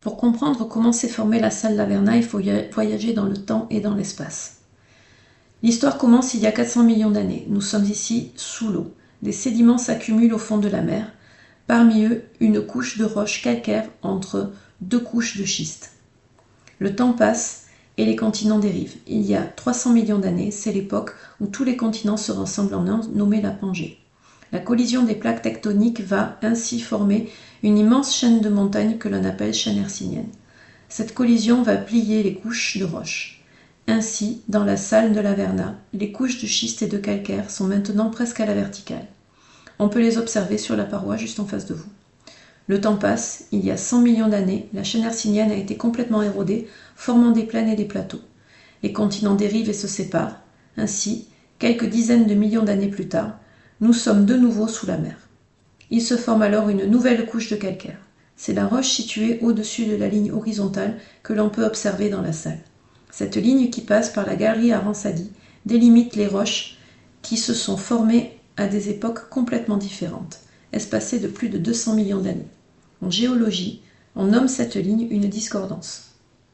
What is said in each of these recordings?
Pour comprendre comment s'est formée la salle Laverna, il faut voyager dans le temps et dans l'espace. L'histoire commence il y a 400 millions d'années. Nous sommes ici sous l'eau. Des sédiments s'accumulent au fond de la mer. Parmi eux, une couche de roches calcaires entre deux couches de schiste. Le temps passe et les continents dérivent. Il y a 300 millions d'années, c'est l'époque où tous les continents se rassemblent en un, nommé la Pangée. La collision des plaques tectoniques va ainsi former une immense chaîne de montagnes que l'on appelle chaîne hercynienne. Cette collision va plier les couches de roches. Ainsi, dans la salle de Laverna, les couches de schiste et de calcaire sont maintenant presque à la verticale. On peut les observer sur la paroi juste en face de vous. Le temps passe, il y a 100 millions d'années, la chaîne hercynienne a été complètement érodée, formant des plaines et des plateaux. Les continents dérivent et se séparent. Ainsi, quelques dizaines de millions d'années plus tard, nous sommes de nouveau sous la mer. Il se forme alors une nouvelle couche de calcaire. C'est la roche située au-dessus de la ligne horizontale que l'on peut observer dans la salle. Cette ligne qui passe par la galerie Aransadi délimite les roches qui se sont formées à des époques complètement différentes, espacées de plus de 200 millions d'années. En géologie, on nomme cette ligne une discordance.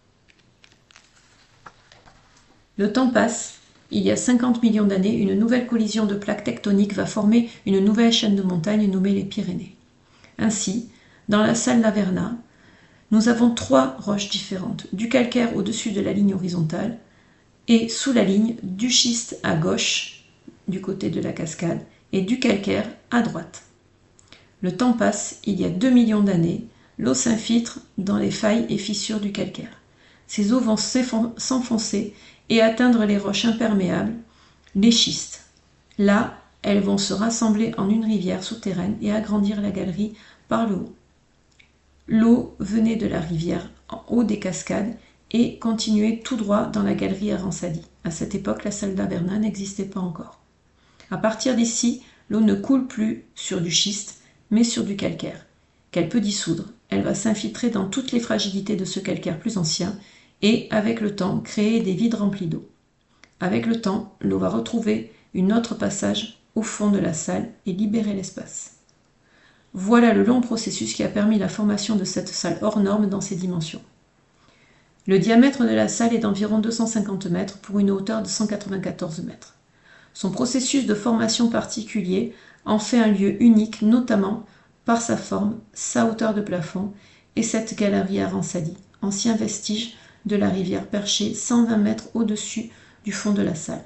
Le temps passe. Il y a 50 millions d'années, une nouvelle collision de plaques tectoniques va former une nouvelle chaîne de montagnes nommée les Pyrénées. Ainsi, dans la salle Laverna, nous avons trois roches différentes, du calcaire au-dessus de la ligne horizontale et sous la ligne du schiste à gauche, du côté de la cascade, et du calcaire à droite. Le temps passe, il y a 2 millions d'années, l'eau s'infiltre dans les failles et fissures du calcaire. Ces eaux vont s'enfoncer et atteindre les roches imperméables, les schistes. Là, elles vont se rassembler en une rivière souterraine et agrandir la galerie par le haut. L'eau venait de la rivière en haut des cascades et continuait tout droit dans la galerie Aransadi. À cette époque, la salle Laverna n'existait pas encore. À partir d'ici, l'eau ne coule plus sur du schiste, mais sur du calcaire, qu'elle peut dissoudre. Elle va s'infiltrer dans toutes les fragilités de ce calcaire plus ancien et, avec le temps, créer des vides remplis d'eau. Avec le temps, l'eau va retrouver un autre passage au fond de la salle et libérer l'espace. Voilà le long processus qui a permis la formation de cette salle hors norme dans ses dimensions. Le diamètre de la salle est d'environ 250 mètres pour une hauteur de 194 mètres. Son processus de formation particulier en fait un lieu unique, notamment par sa forme, sa hauteur de plafond et cette galerie Aransadi, ancien vestige de la rivière perchée 120 mètres au-dessus du fond de la salle.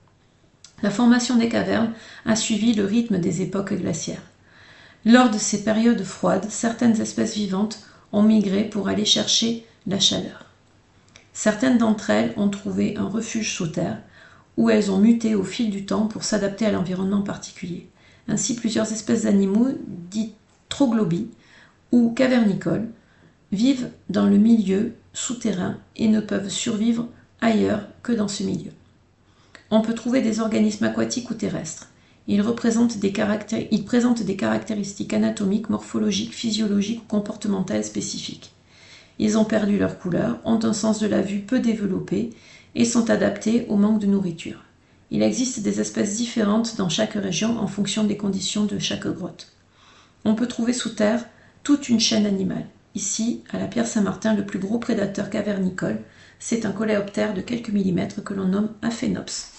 La formation des cavernes a suivi le rythme des époques glaciaires. Lors de ces périodes froides, certaines espèces vivantes ont migré pour aller chercher la chaleur. Certaines d'entre elles ont trouvé un refuge sous terre, où elles ont muté au fil du temps pour s'adapter à l'environnement particulier. Ainsi, plusieurs espèces d'animaux, dits troglobies ou cavernicoles, vivent dans le milieu souterrain et ne peuvent survivre ailleurs que dans ce milieu. On peut trouver des organismes aquatiques ou terrestres. Ils présentent des caractéristiques anatomiques, morphologiques, physiologiques ou comportementales spécifiques. Ils ont perdu leur couleur, ont un sens de la vue peu développé et sont adaptés au manque de nourriture. Il existe des espèces différentes dans chaque région en fonction des conditions de chaque grotte. On peut trouver sous terre toute une chaîne animale. Ici, à la Pierre Saint-Martin, le plus gros prédateur cavernicole, c'est un coléoptère de quelques millimètres que l'on nomme Aphenops.